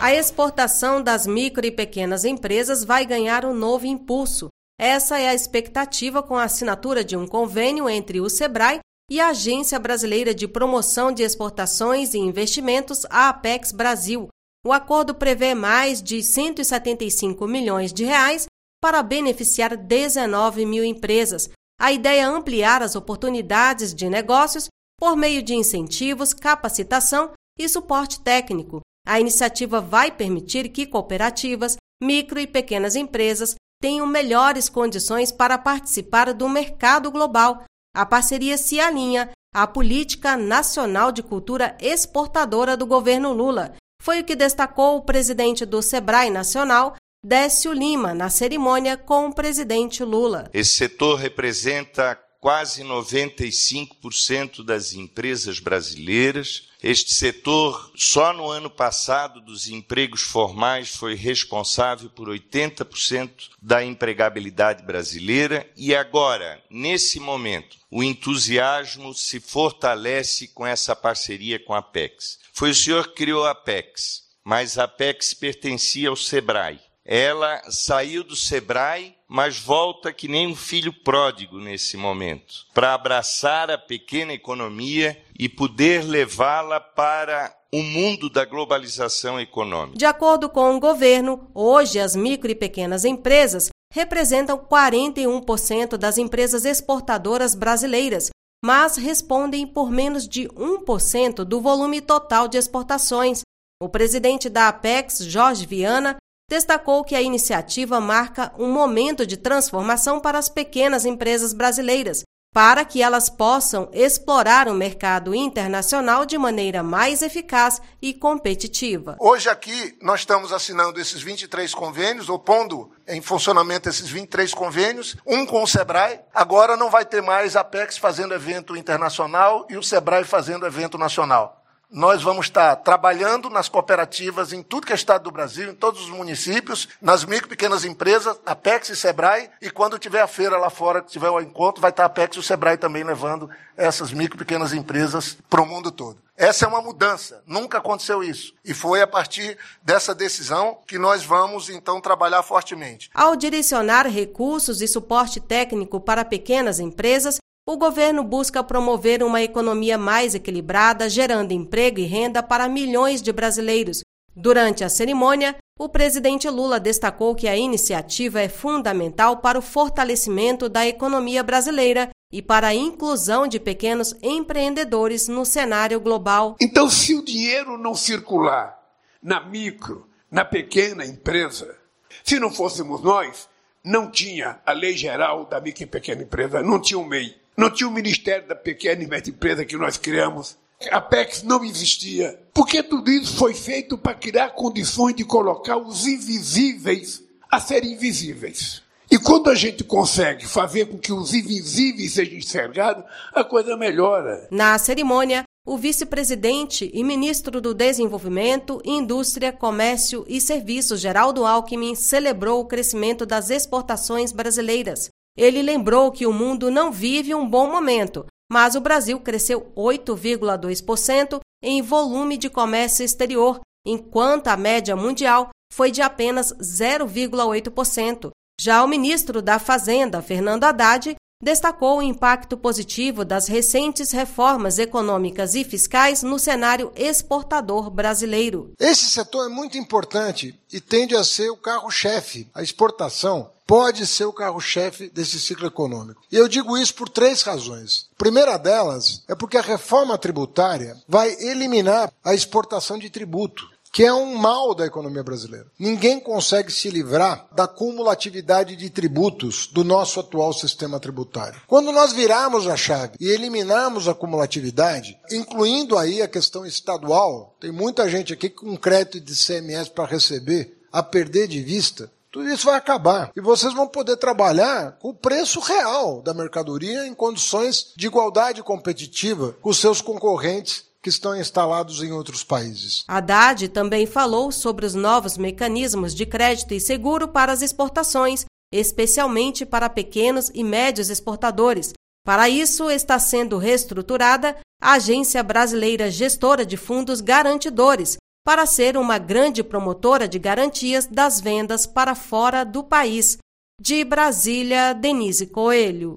A exportação das micro e pequenas empresas vai ganhar um novo impulso. Essa é a expectativa com a assinatura de um convênio entre o SEBRAE e a Agência Brasileira de Promoção de Exportações e Investimentos, a Apex Brasil. O acordo prevê mais de R$ 175 milhões para beneficiar 19 mil empresas. A ideia é ampliar as oportunidades de negócios por meio de incentivos, capacitação e suporte técnico. A iniciativa vai permitir que cooperativas, micro e pequenas empresas tenham melhores condições para participar do mercado global. A parceria se alinha à Política Nacional de Cultura Exportadora do governo Lula. Foi o que destacou o presidente do SEBRAE Nacional, Décio Lima, na cerimônia com o presidente Lula. Esse setor representa quase 95% das empresas brasileiras. Este setor, só no ano passado, dos empregos formais, foi responsável por 80% da empregabilidade brasileira. E agora, nesse momento, o entusiasmo se fortalece com essa parceria com a Apex. Foi o senhor que criou a Apex, mas a Apex pertencia ao SEBRAE. Ela saiu do SEBRAE, mas volta que nem um filho pródigo nesse momento, para abraçar a pequena economia e poder levá-la para o mundo da globalização econômica. De acordo com o governo, hoje as micro e pequenas empresas representam 41% das empresas exportadoras brasileiras, mas respondem por menos de 1% do volume total de exportações. O presidente da Apex, Jorge Viana, destacou que a iniciativa marca um momento de transformação para as pequenas empresas brasileiras, para que elas possam explorar o mercado internacional de maneira mais eficaz e competitiva. Hoje aqui nós estamos assinando esses 23 convênios, ou pondo em funcionamento esses 23 convênios, um com o SEBRAE. Agora não vai ter mais a Apex fazendo evento internacional e o SEBRAE fazendo evento nacional. Nós vamos estar trabalhando nas cooperativas em tudo que é estado do Brasil, em todos os municípios, nas micro e pequenas empresas, Apex e SEBRAE, e quando tiver a feira lá fora, que tiver o encontro, vai estar a Apex e o SEBRAE também levando essas micro e pequenas empresas para o mundo todo. Essa é uma mudança, nunca aconteceu isso. E foi a partir dessa decisão que nós vamos, então, trabalhar fortemente. Ao direcionar recursos e suporte técnico para pequenas empresas, o governo busca promover uma economia mais equilibrada, gerando emprego e renda para milhões de brasileiros. Durante a cerimônia, o presidente Lula destacou que a iniciativa é fundamental para o fortalecimento da economia brasileira e para a inclusão de pequenos empreendedores no cenário global. Então, se o dinheiro não circular na micro, na pequena empresa, se não fôssemos nós, não tinha a Lei Geral da Micro e Pequena Empresa, não tinha o MEI. Não tinha o Ministério da Pequena e Média Empresa que nós criamos. A Apex não existia. Porque tudo isso foi feito para criar condições de colocar os invisíveis a serem visíveis. E quando a gente consegue fazer com que os invisíveis sejam enxergados, a coisa melhora. Na cerimônia, o vice-presidente e ministro do Desenvolvimento, Indústria, Comércio e Serviços, Geraldo Alckmin, celebrou o crescimento das exportações brasileiras. Ele lembrou que o mundo não vive um bom momento, mas o Brasil cresceu 8,2% em volume de comércio exterior, enquanto a média mundial foi de apenas 0,8%. Já o ministro da Fazenda, Fernando Haddad, destacou o impacto positivo das recentes reformas econômicas e fiscais no cenário exportador brasileiro. Esse setor é muito importante e tende a ser o carro-chefe. A exportação pode ser o carro-chefe desse ciclo econômico. E eu digo isso por 3 razões. A primeira delas é porque a reforma tributária vai eliminar a exportação de tributo, que é um mal da economia brasileira. Ninguém consegue se livrar da cumulatividade de tributos do nosso atual sistema tributário. Quando nós virarmos a chave e eliminarmos a cumulatividade, incluindo aí a questão estadual, tem muita gente aqui com crédito de ICMS para receber, a perder de vista, tudo isso vai acabar. E vocês vão poder trabalhar com o preço real da mercadoria em condições de igualdade competitiva com seus concorrentes que estão instalados em outros países. Haddad também falou sobre os novos mecanismos de crédito e seguro para as exportações, especialmente para pequenos e médios exportadores. Para isso, está sendo reestruturada a Agência Brasileira Gestora de Fundos Garantidores, para ser uma grande promotora de garantias das vendas para fora do país. De Brasília, Denise Coelho.